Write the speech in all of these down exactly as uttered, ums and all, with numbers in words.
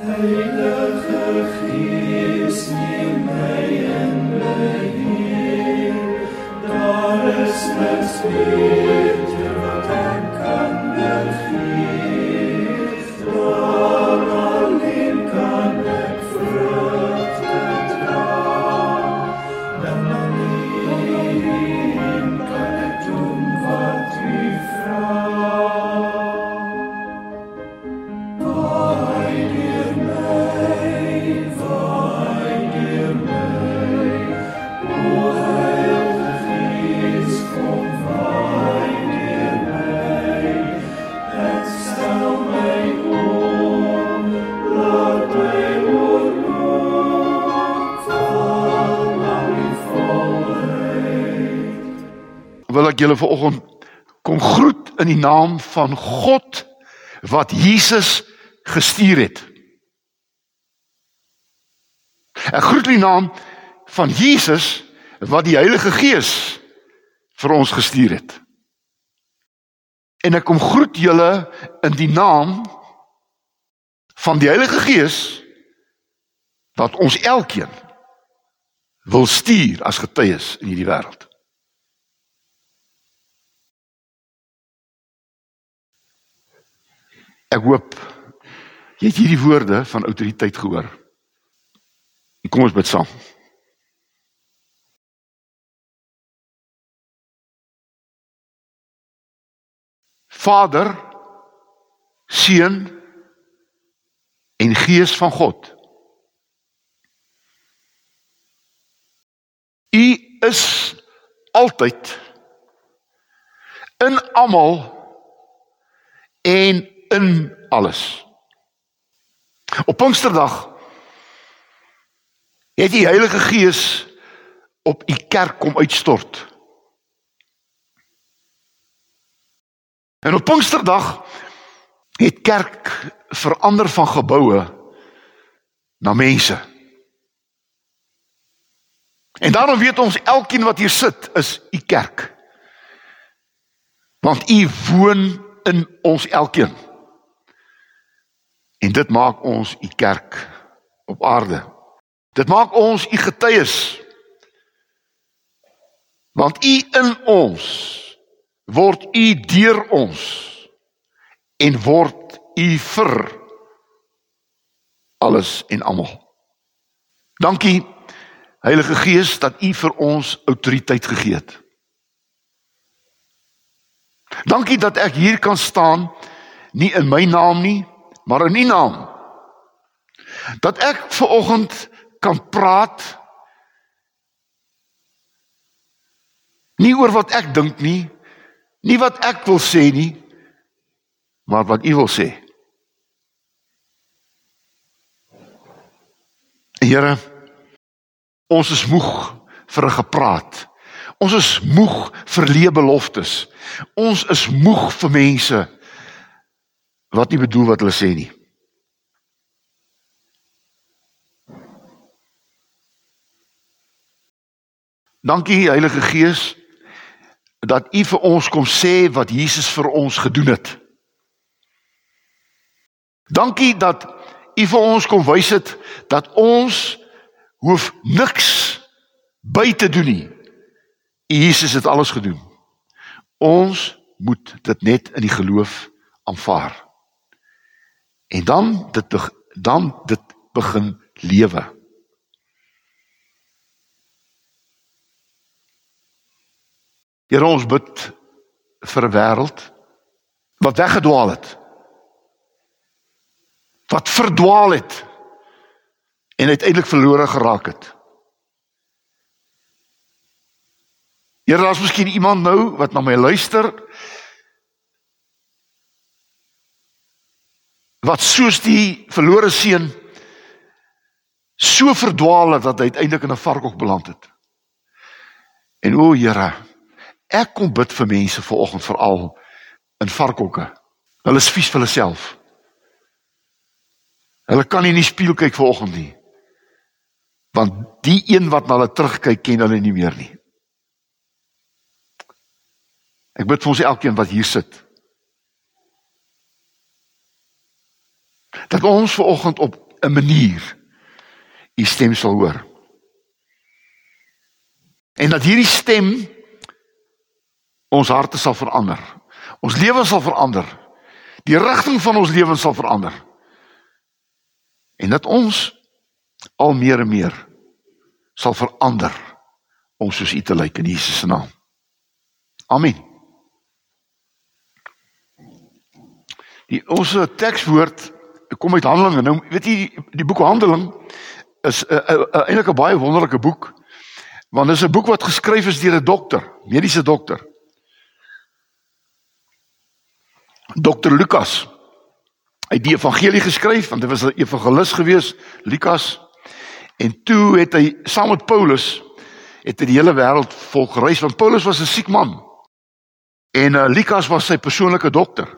Heilige Gees, neem my in beheer. Daar is niks beter wat ek kan begeer. Daar alleen kan ek vrugte dra. Dan alleen kan ek doen wat u vra. Wil ek julle vanoggend kom groet in die naam van God wat Jesus gestuur het. Ek groet in die naam van Jesus wat die Heilige Gees vir ons gestuur het. En ek kom groet julle in die naam van die Heilige Gees wat ons elkeen wil stuur as getuies in hierdie wêreld. Ek hoop, jy het hierdie woorde van autoriteit gehoor. En kom ons bid saam. Vader, Seun en Gees van God. U is altyd in almal en in alles. Op Pinksterdag het die Heilige Gees op u kerk kom uitstort. En op Pinksterdag het kerk verander van geboue na mense. En daarom weet ons, elkeen wat hier sit, is u kerk. Want u woon in ons elkeen. En dit maak ons u kerk op aarde. Dit maak ons u getuies. Want u in ons, word u deur ons, en word u vir alles en almal. Dankie, Heilige Gees, dat u vir ons autoriteit gegee het. Dankie dat ek hier kan staan, nie in my naam nie, maar in u naam. Dat ek vanoggend kan praat, nie oor wat ek dink nie, nie wat ek wil sê nie, maar wat u wil sê. Here, ons is moeg vir 'n gepraat. Ons is moeg vir leë beloftes. Ons is moeg vir mense wat nie bedoel wat hulle sê nie. Dankie, Heilige Gees, dat u vir ons kom sê wat Jesus vir ons gedoen het. Dankie dat u vir ons kom wys het dat ons hoef niks by te doen nie. Jesus het alles gedoen. Ons moet dit net in die geloof aanvaar. En dan dit, dan dit begin lewe. Here, ons bid vir 'n wêreld wat weggedwaal het. Wat verdwaal het en uiteindelik verlore geraak het. Here, daar is miskien iemand nou wat na my luister, wat soos die verlore seun so verdwaal het dat hy uiteindelik in 'n varkhok beland het. En o Here, ek kom bid vir mense vanoggend, veral in varkhokke. Hulle is vies vir hulle self. Hulle kan nie in die spieël kyk vanoggend nie. Want die een wat na hulle terugkyk, ken hulle nie meer nie. Ek bid vir ons elkeen wat hier sit, dat ons vanoggend op 'n manier die stem sal hoor. En dat hierdie stem ons harte sal verander. Ons lewens sal verander. Die rigting van ons lewens sal verander. En dat ons al meer en meer sal verander om soos U te lyk in Jesus se naam. Amen. Die ons tekswoord kom uit Handelinge. Nou weet jy, die, die boek Handeling is uh, uh, uh, eintlik 'n baie wonderlike boek, want dit is 'n boek wat geskryf is deur 'n dokter, mediese dokter. dokter Lukas. Hy het die evangelie geskryf, want hy was 'n evangelis gewees, Lukas. En toe het hy saam met Paulus het hy die hele wêreld vol gereis, want Paulus was 'n siek man. En uh, Lukas was sy persoonlike dokter.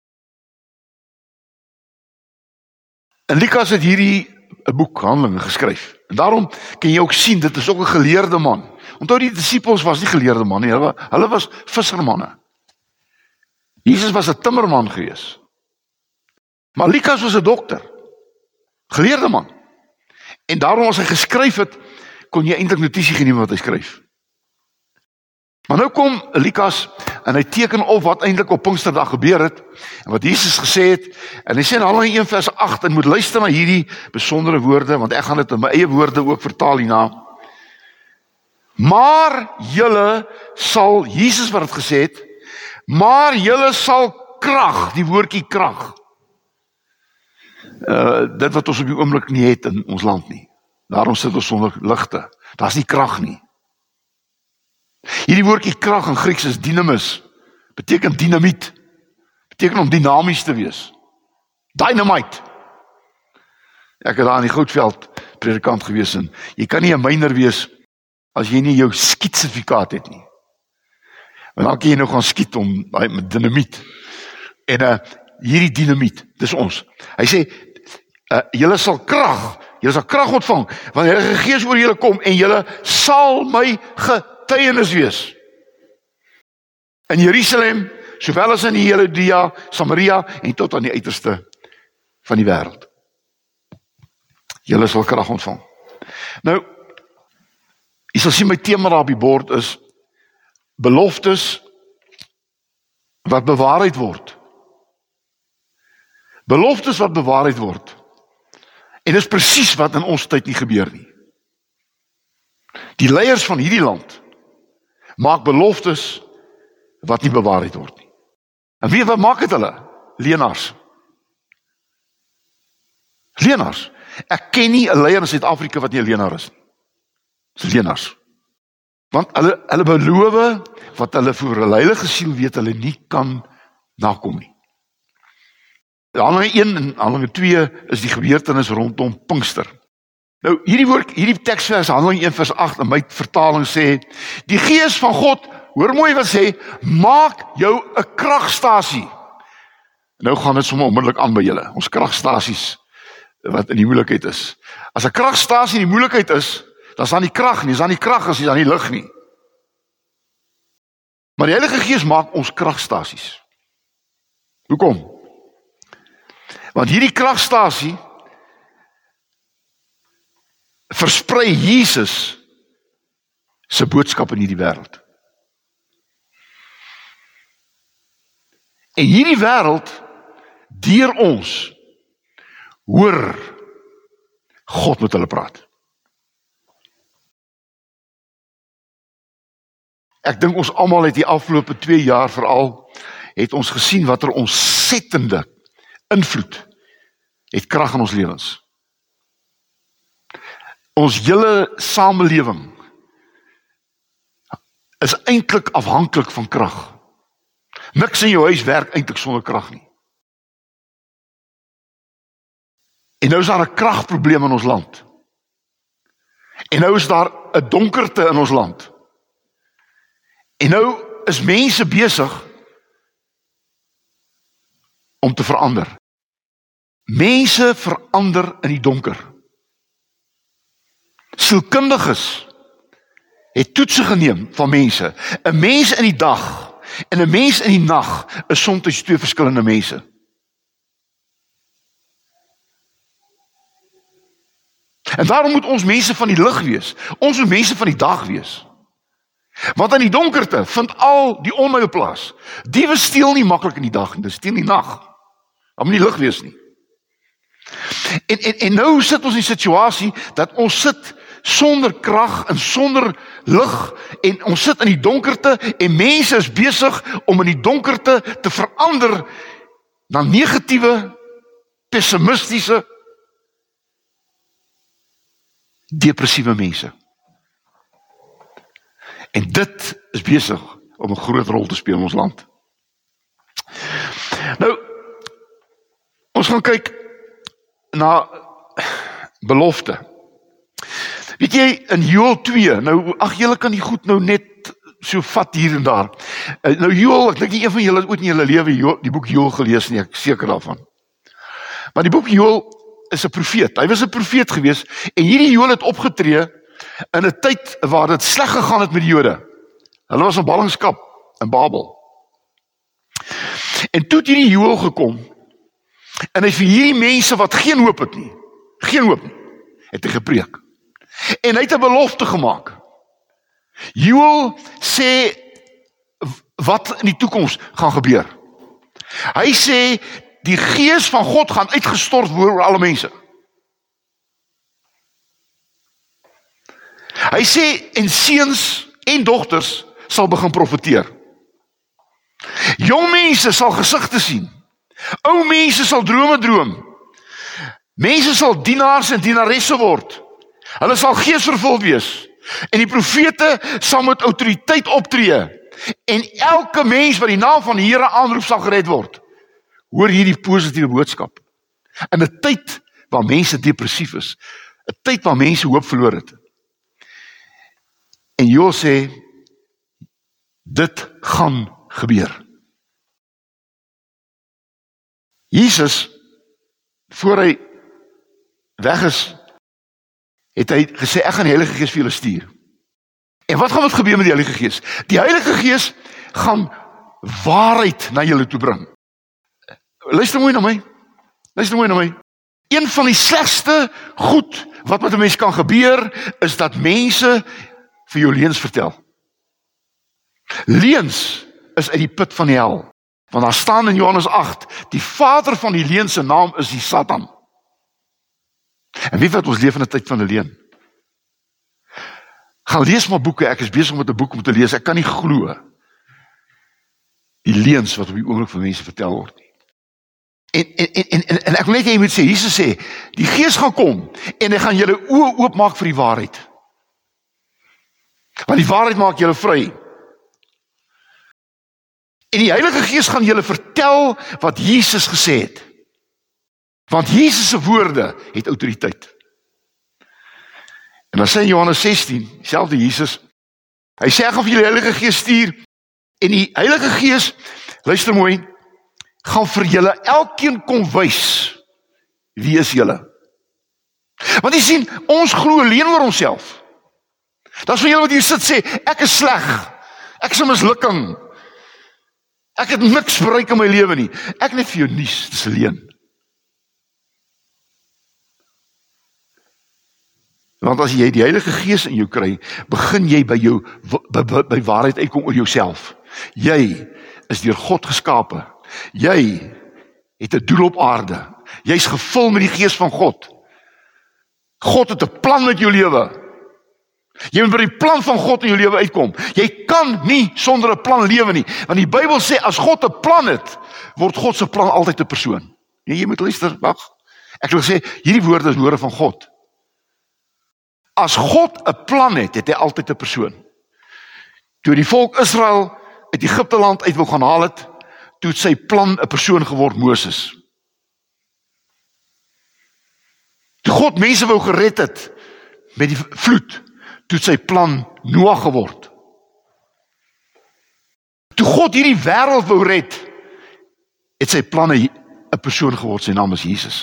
En Lukas het hierdie 'n boek Handelinge geskryf. En daarom kan jy ook sien, dit is ook 'n geleerde man. Onthou die disippels was nie geleerde man nie, hulle, hulle was vissermanne. Jesus was 'n timmerman gewees. Maar Lukas was 'n dokter. Geleerde man. En daarom as hy geskryf het, kon jy eintlik notisie geneem wat hy skryf. Maar nou kom Lukas en hy teken op wat eintlik op Pinksterdag gebeur het en wat Jesus gesê het. En hy sê in Handelinge een vers agt, en moet luister na hierdie besondere woorde, want ek gaan dit in my eie woorde ook vertaal hierna. Maar julle sal, Jesus wat het gesê het, maar julle sal krag, die woordjie krag. Uh, dit wat ons op die oomblik nie het in ons land nie. Daarom sit ons sonder ligte. Daar's nie krag nie. Hierdie woordjie krag in Grieks is dynamis. Beteken dinamiet. Beteken om dinamies te wees. Dynamite. Ek het daar in die Goudveld predikant gewees en jy kan nie 'n myner wees as jy nie jou skietsertifikaat het nie. Want dan kan jy nou gaan skiet om met dinamiet. En uh, hierdie dinamiet, dis ons. Hy sê, uh, julle sal krag, julle sal krag ontvang, wanneer die Heilige Gees oor julle kom en julle sal my getuienis wees. In Jerusalem, sowel as in die hele Judea, Samaria en tot aan die uiterste van die wêreld. Julle sal krag ontvang. Nou, jy sal sien my tema daar op die bord is beloftes wat bewaarheid word. Beloftes wat bewaarheid word. En dis presies wat in ons tyd nie gebeur nie. Die leiers van hierdie land maak beloftes wat nie bewaarheid word nie. En wie wat maak dit hulle? Leenaars. Leenaars. Ek ken nie 'n leier in Suid-Afrika wat nie 'n leenaar is nie. Dis leenaars. Want hulle hulle beloof wat hulle vir hulle heilige siel weet hulle nie kan nakom nie. Handelinge een en Handelinge twee is die gebeurtenis rondom Pinkster. Nou hierdie woord, hierdie teksvers Handelinge een vers agt in my vertaling sê, die Gees van God, hoor mooi wat sê, maak jou 'n kragstasie. Nou gaan dit sommer onmiddellik aan by julle. Ons kragstasies wat in die moeilikheid is. As 'n kragstasie in die moeilikheid is, dan is daar nie krag nie, is daar nie krag as jy daar nie lig nie. Maar die Heilige Gees maak ons kragstasies. Hoekom? Want hierdie kragstasie versprei Jesus se boodskap in hierdie wêreld. En hierdie wêreld deur ons hoor God met hulle praat. Ek dink ons almal het die afgelope twee jaar veral het ons gesien wat er ontsettende invloed het krag in ons lewens. Ons hele samelewing is eintlik afhanklik van krag. Niks in jou huis werk eintlik sonder krag nie. En nou is daar 'n kragprobleem in ons land. En nou is daar 'n donkerte in ons land. En nou is mense besig om te verander. Mense verander in die donker. Sielkundiges het toetse geneem van mense. 'n Mens in die dag en 'n mens in die nag is soms twee verskillende mense. En daarom moet ons mense van die lig wees. Ons moet mense van die dag wees. Want in die donkerte vind al die onheil plaas. Diewe steel nie maklik in die dag nie, dit steel in die nag. Daar moet nie lig wees nie. En, en, en nou sit ons in die situasie dat ons sit sonder krag en sonder lig en ons sit in die donkerte en mense is besig om in die donkerte te verander na negatiewe, pessimistiese, depressiewe mense. En dit is besig om 'n groot rol te speel in ons land. Nou, ons gaan kyk na belofte. Weet jy, in Joël twee, nou, ag julle kan die goed nou net so vat hier en daar. Nou Joël, ek dink nie een van julle het ooit in julle lewe die boek Joël gelees nie, ek is seker daarvan. Maar die boek Joël is 'n profeet. Hy was 'n profeet gewees en hierdie Joël het opgetree in 'n tyd waar dit sleg gegaan het met die Jode. Hulle was in ballingskap in Babel. En toe het hierdie Joël gekom en hy vir hierdie mense wat geen hoop het nie, geen hoop nie, het hy gepreek. En hy het 'n belofte gemaak. Joël sê wat in die toekoms gaan gebeur. Hy sê die gees van God gaan uitgestort word oor alle mense. Hy sê en seuns en dogters sal begin profeteer. Jong mense sal gesigte sien. Ou mense sal drome droom. Mense sal dienaars en dienaresse word. Hulle sal geesvervuld wees. En die profete sal met autoriteit optree. En elke mens wat die naam van die Here aanroep sal gered word. Hoor hierdie positiewe boodskap. In 'n tyd waar mense depressief is. 'n Tyd waar mense hoop verloor het. En Joël sê, dit gaan gebeur. Jesus, voor hy weg is, het hy gesê, ek gaan die Heilige Gees vir julle stuur. En wat gaan wat gebeur met die Heilige Gees? Die Heilige Gees gaan waarheid na julle toe bring. Luister mooi na my. Luister mooi na my. Een van die slegste goed wat met 'n mens kan gebeur, is dat mense vir jou leuns vertel. Leuns is uit die put van die hel. Want daar staan in Johannes agt, die vader van die leuen se naam is die Satan. En weet wat, ons leef in 'n tyd van 'n leuen. Gaan lees maar boeke, ek is besig met 'n boek om te lees, ek kan nie glo die leuns wat op die oomblik van mense vertel word nie. En, en, en, en, en ek wil net hê jy moet sê, Jesus sê, die Gees gaan kom, en hy gaan julle oë oopmaak vir die waarheid. Want die waarheid maak julle vry. En die Heilige Gees gaan julle vertel wat Jesus gesê het. Want Jesus se woorde het autoriteit. En dan sê in Johannes sestien, selfde Jesus, hy sê, ek gaan vir julle Heilige Gees stuur, en die Heilige Gees, luister mooi, gaan vir julle elkeen kom wys, wie is julle? Want jy sien, ons glo alleen oor onsself. Dat is van julle wat hier sit sê, ek is sleg, ek is 'n mislukking, ek het niks bereik in my lewe nie. Ek net vir jou nuus, dis 'n leuen. Want as jy die Heilige Gees in jou kry, begin jy by jou by, by, by waarheid uitkom oor jouself. Jy is deur God geskape. Jy het 'n doel op aarde. Jy's gevul met die Gees van God. God het 'n plan met jou lewe. Jy moet by die plan van God in jou lewe uitkom. Jy kan nie sonder 'n plan lewe nie. Want die Bybel sê, as God 'n plan het, word God se plan altyd 'n persoon. Nee, jy moet luister, wag. Ek wil sê, hierdie woorde is woorde van God. As God 'n plan het, het hy altyd 'n persoon. Toe die volk Israel uit Egipte land uit wil gaan haal het, toe het sy plan 'n persoon geword, Moses. Toe God mense wou gered het met die vloed, toe het sy plan Noag geword. Toe God hierdie wêreld wou red, het sy plan 'n persoon geword, sy naam is Jesus.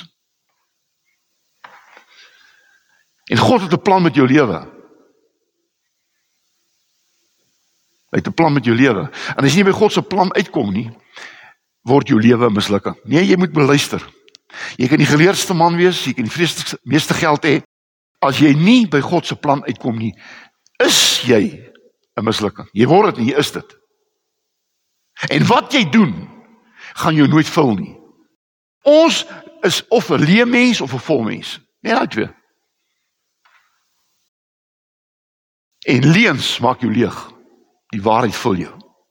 En God het 'n plan met jou lewe. Hy het 'n plan met jou lewe. En as jy nie by God se plan uitkom nie, word jou lewe 'n mislukking. Nee, jy moet beluister. Jy kan die geleerdste man wees, jy kan die meeste geld hê, As jy nie by God se plan uitkom nie, is jy 'n mislukking. Jy word dit nie, jy is dit. En wat jy doen, gaan jou nooit vul nie. Ons is of 'n leë mens of 'n vol mens. Nee, daai twee. En leuns maak jou leeg. Die waarheid vul jou.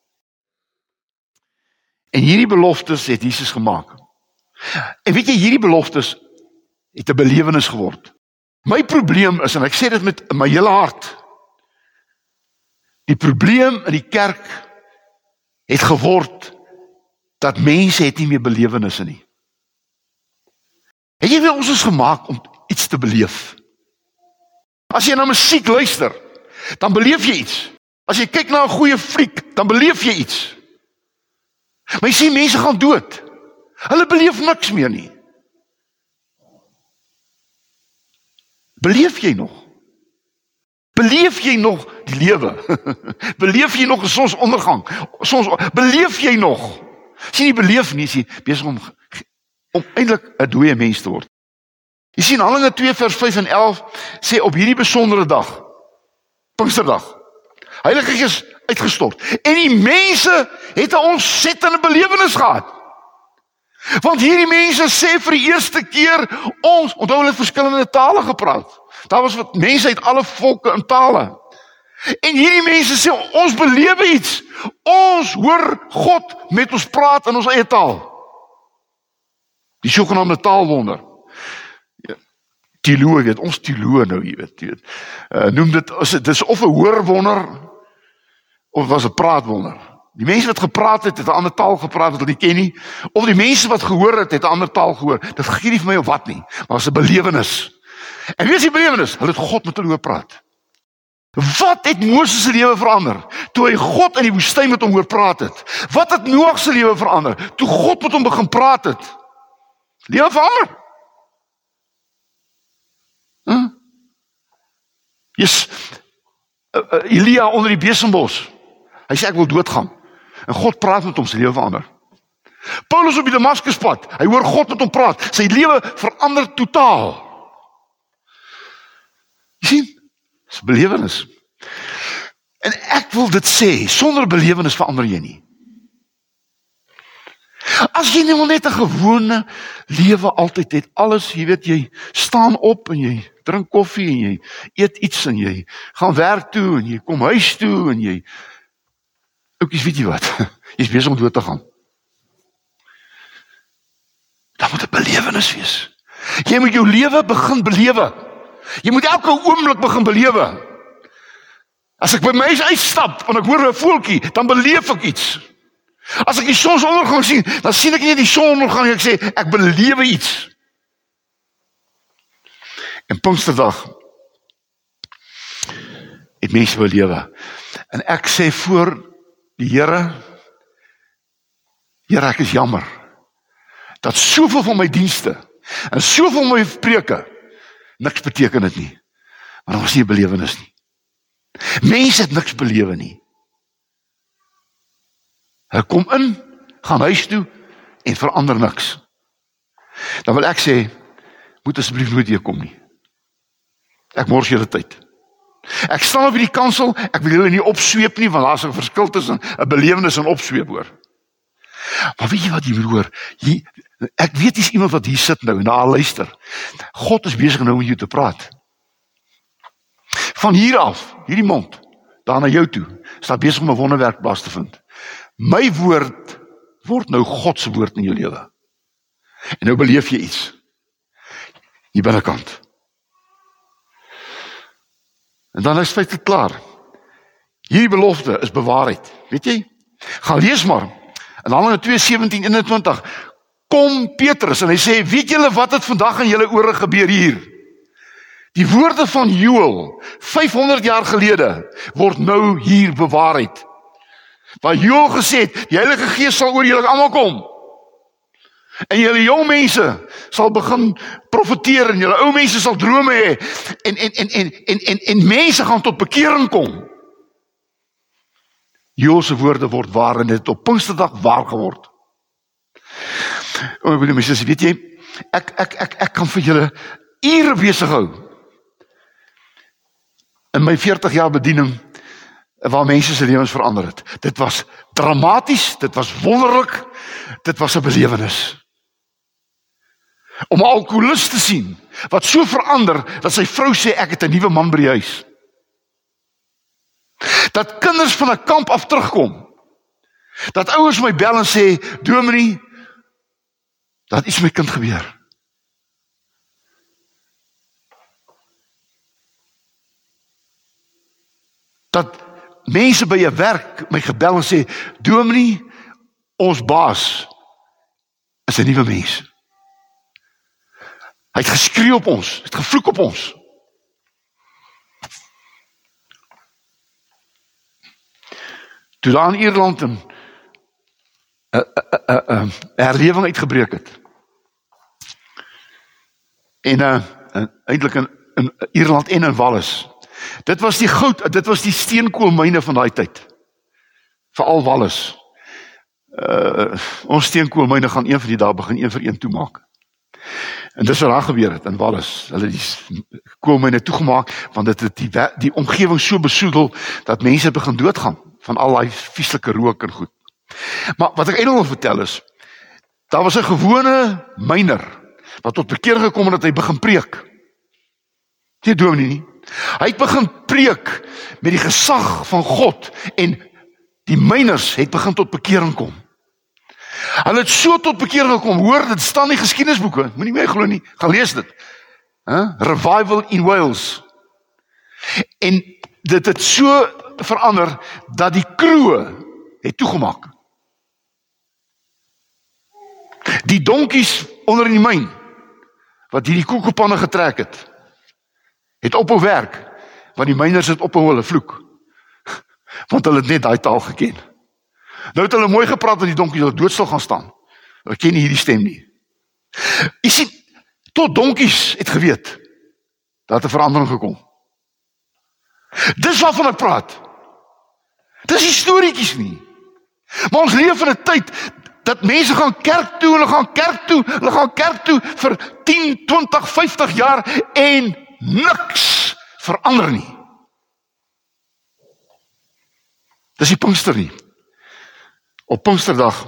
En hierdie beloftes het Jesus gemaak. En weet jy, hierdie beloftes het 'n belewenis geword. My probleem is, en ek sê dit met my hele hart, die probleem in die kerk het geword dat mense het nie meer belewennisse nie. En jy weet, ons is gemaak om iets te beleef. As jy na musiek luister, dan beleef jy iets. As jy kyk na 'n goeie fliek, dan beleef jy iets. Maar jy sien, mense gaan dood. Hulle beleef niks meer nie. Beleef jy nog? Beleef jy nog die lewe? Beleef jy nog 'n sonsondergang? Sons, beleef jy nog? As jy nie beleef nie, is jy besig om, om eintlik 'n dooie mens te word. Jy sien, Handelinge twee vers vyf en elf sê op hierdie besondere dag, Pinksterdag, Heilige Gees uitgestort. En die mense het 'n ontsettende belewenis gehad. Want hierdie mense sê vir die eerste keer, ons, onthou hulle het verskillende tale gepraat. Daar was wat mense uit alle volke en tale. En hierdie mense sê, ons belewe iets. Ons hoor God met ons praat in ons eie taal. Die sogenaamde taalwonder. Teoloë, weet, ons teoloë nou, jy weet, jy weet. Uh, noem dit, is dit is of 'n hoorwonder, of was 'n praatwonder. Die mense wat gepraat het, het 'n ander taal gepraat wat hulle nie ken nie, of die mense wat gehoor het, het 'n ander taal gehoor. Dit gee nie vir my of wat nie, maar is 'n belewenis. En weet jy die belewenis? Hulle het God met hulle hoor praat. Wat het Moses se lewe verander? Toe hy God in die woestyn met hom hoor praat het. Wat het Noag se lewe verander? Toe God met hom begin praat het. Lewe verander. Hm? Yes. Uh, uh, Elia onder die besembos. Hy sê ek wil doodgaan. En God praat met hom, sy lewe verander. Paulus op die Damaskuspad, hy hoor God met hom praat, sy lewe verander totaal. Jy sien, dis belewenis. En ek wil dit sê, sonder belewenis verander jy nie. As jy nou net 'n gewone lewe altyd het, alles, jy weet, jy staan op en jy drink koffie en jy eet iets en jy gaan werk toe en jy kom huis toe en jy oukies, weet jy wat, jy is besig om dood te gaan. Dan moet 'n belewenis wees. Jy moet jou lewe begin belewe. Jy moet elke oomblik begin belewe. As ek by my huis uitstap en ek hoor 'n voeltjie, dan beleef ek iets. As ek die sonsondergang sien, dan sien ek nie die sonsondergang, ek sê, ek belewe iets. En Pinksterdag het mense belewe. En ek sê voor die Here, Here, ek is jammer, dat soveel van my dienste, en soveel van my preke, niks beteken dit nie. Maar daar was nie 'n belewenis nie. Mense het niks belewe nie. Hulle kom in, gaan huis toe, en verander niks. Dan wil ek sê, moet asseblief nooit weer kom nie. Ek mors julle tyd. Ek staan op hierdie kansel, ek wil julle nie opsweep nie, want daar is 'n verskil tussen 'n belewenis en opsweep, hoor. Maar weet jy wat jy moet hoor? Jy, ek weet dis iemand wat hier sit nou en daar luister. God is besig nou met jou te praat. Van hier af, hierdie mond, daar na jou toe, staat besig om 'n wonderwerk plaas te vind. My woord word nou God se woord in jou lewe. En nou beleef jy iets. Hier binnekant. En dan is feitlik klaar. Hierdie belofte is bewaarheid. Weet jy? Gaan lees maar. In Handelinge twee sewentien eenentwintig. Kom Petrus en hy sê, weet julle wat het vandag in julle ore gebeur hier? Die woorde van Joël, vyfhonderd jaar gelede, word nou hier bewaarheid. Waar Joël gesê het, die Heilige Gees sal oor julle almal kom. En julle jong mense sal begin profeteer en julle ou mense sal drome hê en en en en en en, en mense gaan tot bekering kom. Joël se woorde word waar en dit het op Pinksterdag waar geword. O, broer, my sussie, weet jy, ek ek ek ek kan vir julle ure besig hou in my veertig jaar bediening waar mense se lewens verander het. Dit was dramaties, dit was wonderlik, dit was 'n belewenis. Om 'n alkoholist te sien wat so verander dat sy vrou sê ek het 'n nuwe man by die huis. Dat kinders van 'n kamp af terugkom. Dat ouers my bel en sê, Dominee, dat iets met my kind gebeur. Dat mense by 'n werk my gebel en sê, Dominee, ons baas is 'n nuwe mens. Hy het geskree op ons, het gevloek op ons. Toe daar in Ierland 'n 'n 'n 'n herlewing uitgebreek het. En uh, eintlik in, in Ierland en in Wallis. Dit was die goud, dit was die steenkoolmyne van daai tyd. Veral Wallis. Uh, ons steenkoolmyne gaan een van die dae begin een vir een toemaak. En dis wat daar gebeur het in Wallis. Hulle het die koolmyne toegemaak want dit het die die omgewing so besoedel dat mense begin doodgaan van al daai vieslike rook en goed. Maar wat ek eintlik wil vertel is, daar was 'n gewone myner wat tot bekering gekom het dat hy begin preek. Nie dominee nie. Hy het begin preek met die gesag van God en die myners het begin tot bekering kom. Hulle het so tot bekering gekom, hoor, dit staan in geskiedenisboeke, moenie my glo nie, gaan lees dit. Huh? Revival in Wales. En dit het so verander dat die kroe het toegemaak. Die donkies onder in die myn wat hierdie koekoepanne getrek het, het ophou werk, want die myners het ophou hulle vloek. Want hulle het net daai taal geken. Nou het hulle mooi gepraat met die donkies, hulle doodstil gaan staan. Hulle ken nie hierdie stem nie. Jy sien, tot donkies het geweet, dat 'n verandering gekom. Dis waarvan ek praat. Dis nie storieetjies nie. Maar ons leef in 'n tyd, dat mense gaan kerk toe, hulle gaan kerk toe, hulle gaan kerk toe vir tien, twintig, vyftig jaar en niks verander nie. Dis die Pinkster nie. Op Pinksterdag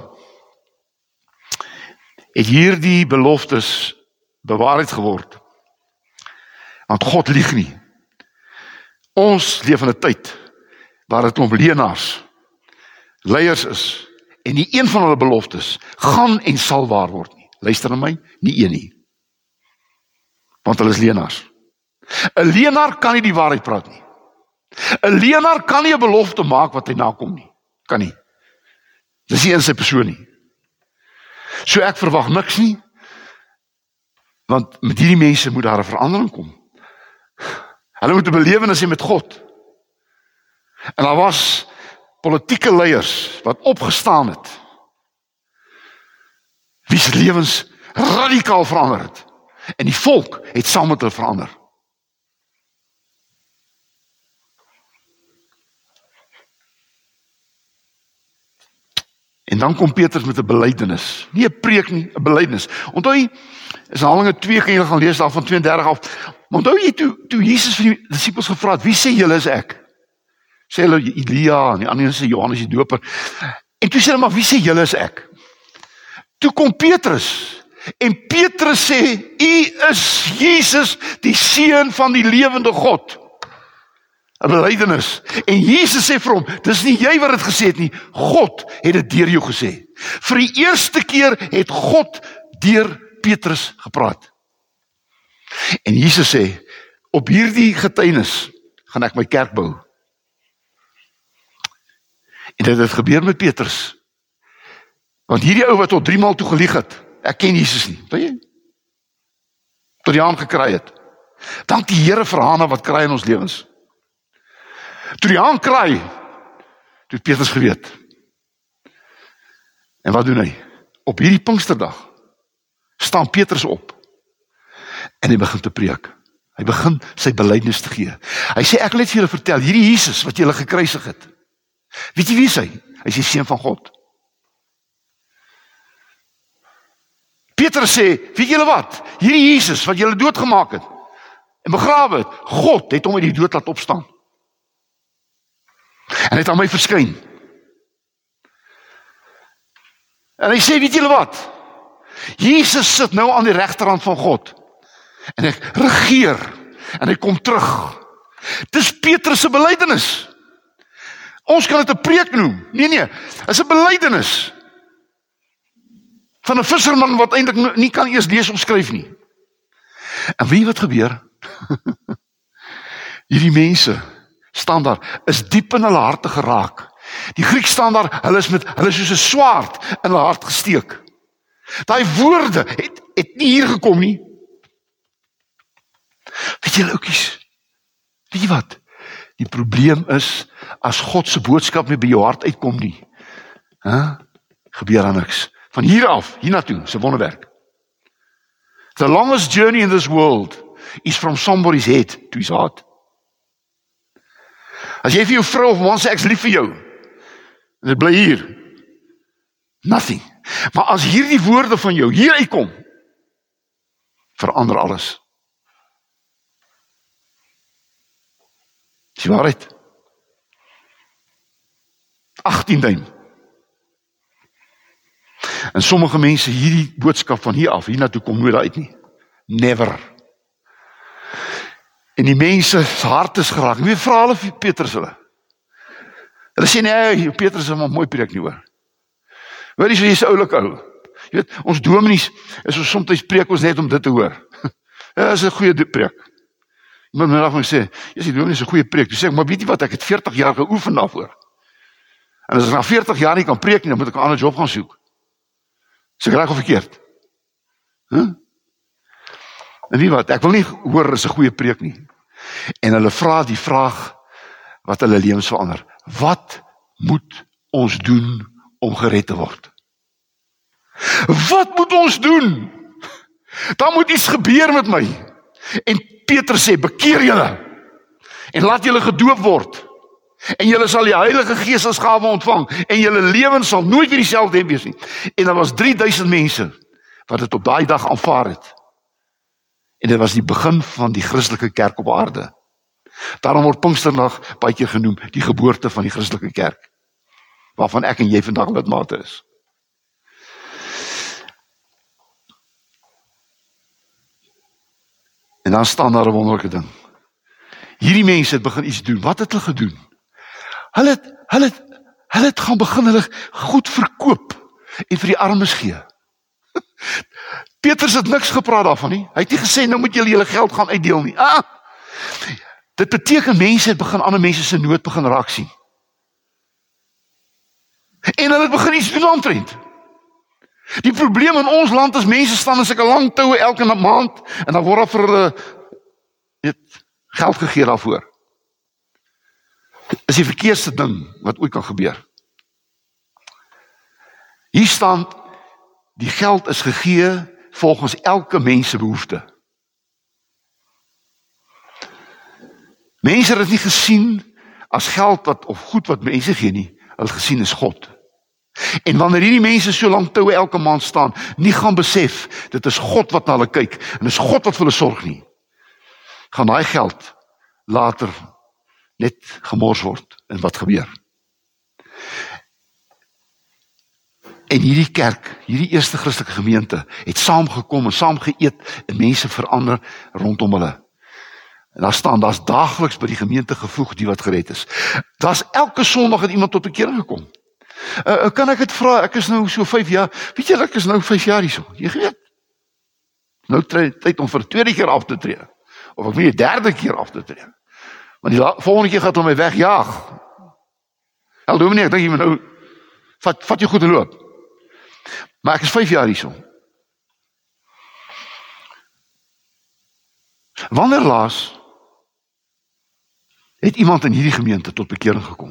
het hierdie beloftes bewaarheid geword. Want God lieg nie. Ons leef in 'n tyd waar dit om leenaars, leiers is, en nie een van hulle beloftes gaan en sal waar word nie. Luister na my, nie een nie. Want hulle is leenaars. 'n Leenaar kan nie die waarheid praat nie. 'n Leenaar kan nie 'n belofte maak wat hy nakom nie. Kan nie. Dis nie in sy persoon nie. So ek verwag niks nie, want met hierdie mense moet daar 'n verandering kom. Hulle moet 'n belewenis hê met God. En daar was politieke leiers wat opgestaan het, wie se lewens radikaal verander het. En die volk het saam met hulle verander. En dan kom Petrus met 'n belydenis. Nie 'n preek nie, 'n belydenis. Onthou jy, is Handelinge twee kan jy gaan lees daar van twee en dertig af. Maar onthou jy toe toe Jesus vir die disippels gevra het, wie sê julle is ek? Sê hulle Elia en die ander sê Johannes die Doper. En toe sê hulle maar wie sê julle is ek? Toe kom Petrus en Petrus sê u is Jesus die seun van die lewende God. 'n Belydenis. En Jesus sê vir hom, dis nie jy wat dit gesê het nie, God het dit deur jou gesê. Vir die eerste keer het God deur Petrus gepraat. En Jesus sê, op hierdie getuienis gaan ek my kerk bou. En dit het gebeur met Petrus. Want hierdie ou wat tot drie maal toe gelieg het, ek ken Jesus nie, weet jy? Tot die haan gekry het. Dank die Here vir hane wat kry in ons lewens. Toe die haan kry, toe het Petrus geweet. En wat doen hy? Op hierdie Pinksterdag staan Petrus op en hy begin te preek. Hy begin sy belydenis te gee. Hy sê ek wil net vir julle vertel, hierdie Jesus wat julle gekruisig het. Weet jy wie is hy? Hy is die seun van God. Petrus sê, weet julle wat? Hierdie Jesus wat julle doodgemaak het en begrawe het, God het hom uit die dood laat opstaan. En hy het aan my verskyn. En hy sê, weet julle wat? Jesus sit nou aan die regterhand van God. En hy regeer. En hy kom terug. Dis Petrus se belydenis. Ons kan dit 'n preek noem. Nee, nee, dit is 'n belydenis. Van 'n visserman wat eintlik nie kan eers lees of skryf nie. En weet jy wat gebeur? Hierdie mense staan daar, is diep in hulle harte geraak. Die Griek staan daar, hulle is met hulle is soos 'n swaard in hulle hart gesteek. Daai woorde het het nie hier gekom nie. Weet julle oukies? Weet jy wat? Die probleem is as God se boodskap nie by jou hart uitkom nie. Huh? Gebeur daar niks. Van hier af, hiernatoe, is 'n wonderwerk. The longest journey in this world is from somebody's head to his heart. As jy vir jou vrou of man sê ek's lief vir jou, en dit bly hier. Nothing. Maar as hierdie woorde van jou hier uitkom, verander alles. Is die waarheid? agttien duim. En sommige mense hierdie boodskap van hier af, hiernatoe kom nooit uit nie. Never. En die mense se hart is geraak. Wie vra hulle vir Petrus hulle? Hulle sê nee, Petrus is 'n mooi preek nie hoor. Hoor jy so jy's oulik ou. Jy weet, ons dominees is ons soms preek ons net om dit te hoor. Ja, dis 'n goeie preek. Iemand middag moet sê, jy's die dominee is 'n goeie preek. Jy sê, maar weet jy wat, ek het veertig jaar geoefen daarvoor. En as ek na veertig jaar nie kan preek nie, dan moet ek 'n ander job gaan soek. Is ek reg of verkeerd? Huh? En wie wat, ek wil nie hoor is 'n goeie preek nie. En hulle vra die vraag wat hulle lewens verander. Wat moet ons doen om gered te word? Wat moet ons doen? Daar moet iets gebeur met my. En Petrus sê, bekeer julle en laat julle gedoop word. En julle sal die Heilige Gees as gawe ontvang en julle lewens sal nooit weer dieselfde wees nie. En daar was drie duisend mense wat dit op daai dag aanvaar het. En dit was die begin van die Christelike kerk op aarde. Daarom word Pinksterdag baie keer genoem die geboorte van die Christelike kerk, waarvan ek en jy vandag lidmate is. En dan staan daar 'n wonderlike ding. Hierdie mense het begin iets doen. Wat het hulle gedoen? Hulle het, hulle het, hulle het gaan begin hulle goed verkoop en vir die armes gee. Petrus het niks gepraat daarvan nie. Hy het nie gesê nou moet julle julle geld gaan uitdeel nie. Ah! Dit beteken mense het begin ander mense se nood begin raak sien. En hulle het begin iets doen omtrent. Die probleem in ons land is mense staan in sulke lang toue elke maand en dan word daar vir hulle weet, geld gegee daarvoor. Is die verkeerdste ding wat ooit kan gebeur. Hier staan die geld is gegee volgens elke mens se behoefte. Mense het dit nie gesien as geld wat of goed wat mense gee nie, hulle gesien is God. En wanneer hierdie mense so lank toue elke maand staan, nie gaan besef, dit is God wat na hulle kyk, en is God wat vir hulle sorg nie, gaan daai geld later net gemors word, en wat gebeur? En hierdie kerk, hierdie eerste Christelike gemeente, het saamgekom en saam geëet, en mense verander rondom hulle. En daar staan, daar's daagliks by die gemeente gevoeg die wat gered is. Daar's elke Sondag het iemand tot bekering gekom. Uh, kan ek het vra, ek is nou so vyf jaar, weet jy, ek is nou vyf jaar hierso, jy weet, nou tyd om vir die tweede keer af te tree, of ek weet die derde keer af te tree, want die volgende keer gaat hulle my wegjaag. Hel, dominee, ek dink jy moet nou, vat, vat jy goed en loop, maar ek is vyf jaar hierso. Wanneer laas het iemand in hierdie gemeente tot bekering gekom?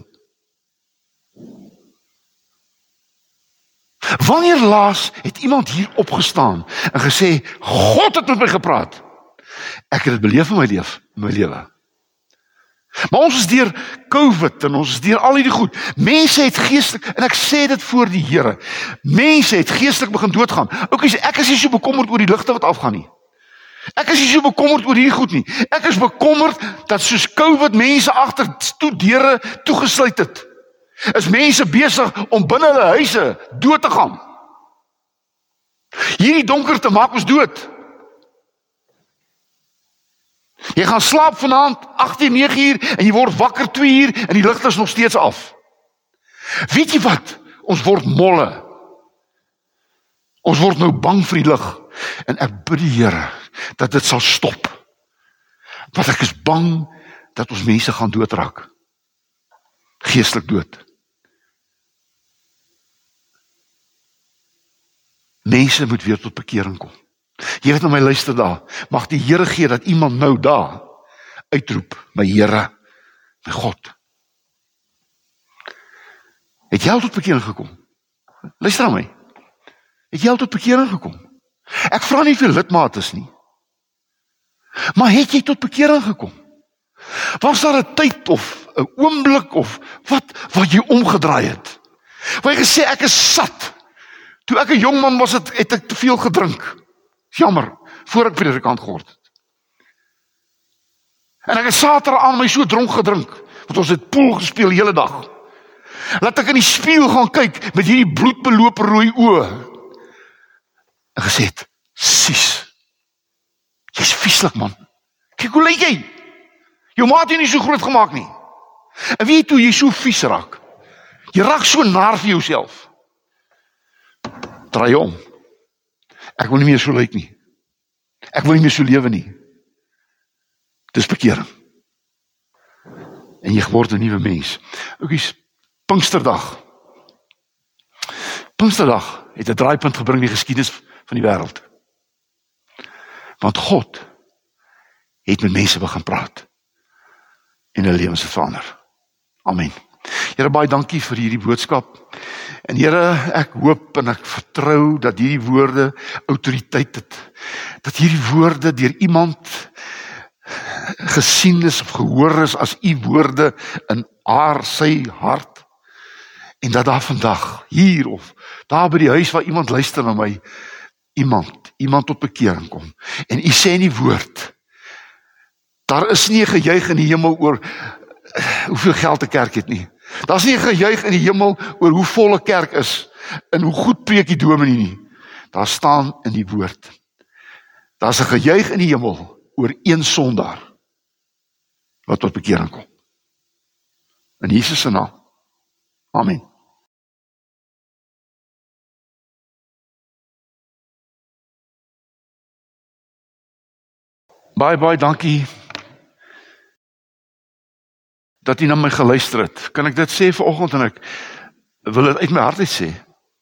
Wanneer laas het iemand hier opgestaan en gesê, God het met my gepraat. Ek het dit beleef in my lewe, in my lewe. Maar ons is deur COVID en ons is deur al hierdie goed. Mense het geestelik, en ek sê dit voor die Here, mense het geestelik begin doodgaan. Ook as ek is nie so bekommerd oor die ligte wat afgaan nie. Ek is nie so bekommerd oor hierdie goed nie. Ek is bekommerd dat soos COVID mense agter toe deure toegesluit het, is mense besig om binne hulle huise dood te gaan. Hierdie donkerte maak ons dood. Jy gaan slaap vanaand agt uur, nege uur en jy word wakker twee uur en die lig is nog steeds af. Weet jy wat? Ons word molle. Ons word nou bang vir die lig. En ek bid die Here dat dit sal stop. Want ek is bang dat ons mense gaan doodraak. Geestelik dood. Mense moet weer tot bekering kom. Jy weet na my luister daar, mag die Here gee dat iemand nou daar uitroep, my Here, my God. Het jy al tot bekering gekom? Luister aan my. Het jy al tot bekering gekom? Ek vra nie vir lidmates nie. Maar het jy tot bekering gekom? Was daar 'n tyd of 'n oomblik of wat wat jy omgedraai het? Waar jy gesê ek is sat. Toe ek 'n jong man was, het, het ek te veel gedrink. Jammer, voor ek predikant geword het. En ek het Saterdag aan my so dronk gedrink, want ons het pool gespeel die hele dag. Laat ek in die spieël gaan kyk met hierdie bloedbelope rooi oë. En gesê het, sies, jy's vieslik man. Kyk hoe lyk jy? Jou maat het nie so groot gemaak nie. En weet jy hoe jy so vies raak? Jy raak so naar vir jouself. Draai om. Ek wil nie meer so lyk nie. Ek wil nie meer so lewe nie. Dis bekering. En jy word 'n nuwe mens. Oukies, Pinksterdag. Pinksterdag het 'n draaipunt gebring in die geskiedenis van die wêreld. Want God het met mense begin praat en hulle lewens verander. Amen. Here, baie dankie vir hierdie boodskap. En Here, ek hoop en ek vertrou dat hierdie woorde autoriteit het. Dat hierdie woorde deur iemand gesien is of gehoor is as u woorde in haar, sy hart. En dat daar vandag, hier of daar by die huis waar iemand luister na my, iemand, iemand tot bekering kom. En u sê in die woord, daar is nie 'n gejuig in die hemel oor hoeveel geld 'n kerk het nie. Daar's nie 'n gejuig in die hemel oor hoe vol 'n kerk is en hoe goed preek die dominee nie. Daar staan in die woord. Daar's 'n gejuig in die hemel oor een sondaar wat tot bekering kom. In Jesus se naam. Amen. Baie baie dankie dat u na my geluister het. Kan ek dit sê vanoggend en ek wil dit uit my hart uit sê.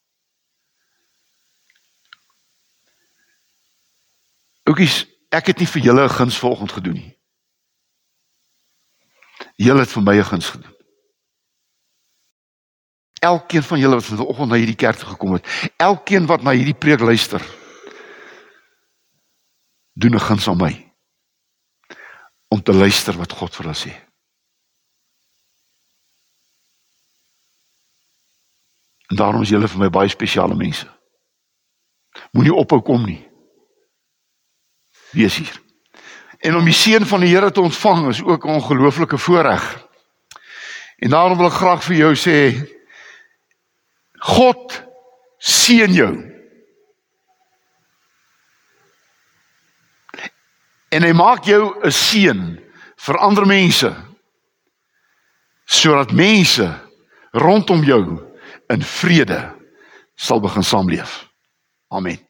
Oukies, ek het nie vir julle 'n guns vanoggend gedoen nie. Julle het vir my 'n guns gedoen. Elkeen van julle wat vanoggend na hierdie kerk toe gekom het, elkeen wat na hierdie preek luister, doen 'n guns aan my om te luister wat God vir hulle sê. En daarom is julle vir my baie spesiale mense. Moenie ophou kom nie. Wees hier. En om die seën van die Here te ontvang is ook 'n ongelooflike voorreg. En daarom wil ek graag vir jou sê, God seën jou. En hy maak jou 'n seën vir ander mense, sodat mense rondom jou in vrede sal begin saamleef. Amen.